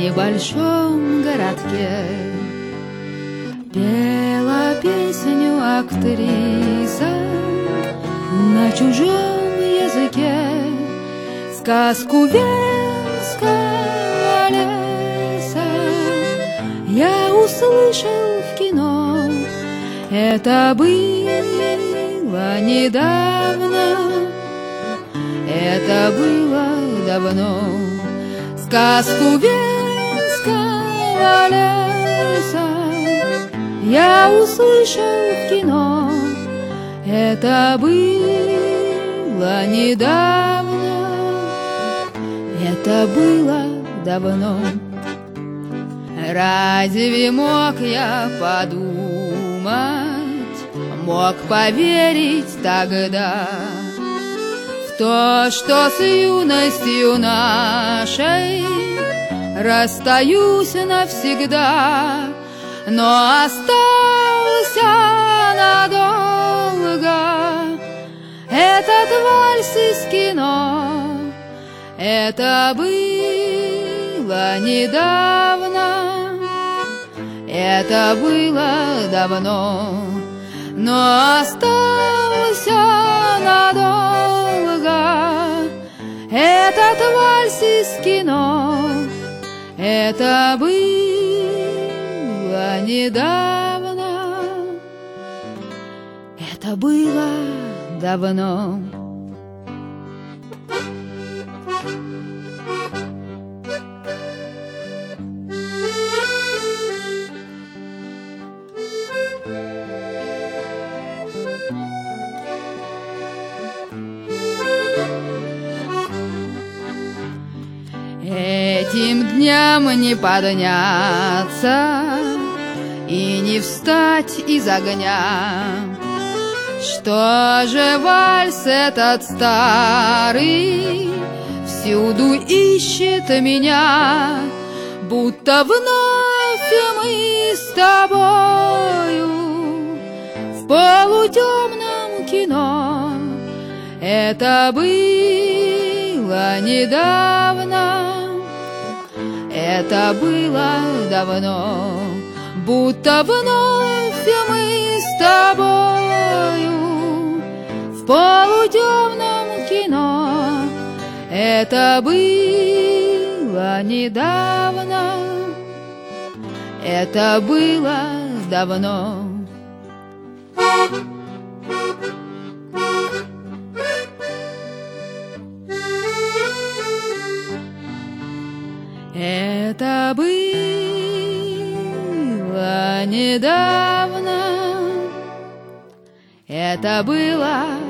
небольшом городке. Пела песню актриса на чужом языке, сказку Венского леса я услышал в кино. Это было недавно, это было давно. Сказку Венского леса я услышал в кино. Это было недавно, это было давно. Разве мог я подумать, мог поверить тогда в то, что с юностью нашей расстаюсь навсегда, но остался надолго этот вальс из кино. Это было недавно, это было давно, но остался надолго этот вальс из кино. Это было недавно, это было давно. Этим дням не подняться и не встать из огня. Что же вальс этот старый всюду ищет меня, будто вновь мы с тобою в полутемном кино. Это было недавно, это было давно, будто вновь мы с тобою в полутемном кино. Это было недавно, это было давно. Это было недавно, это было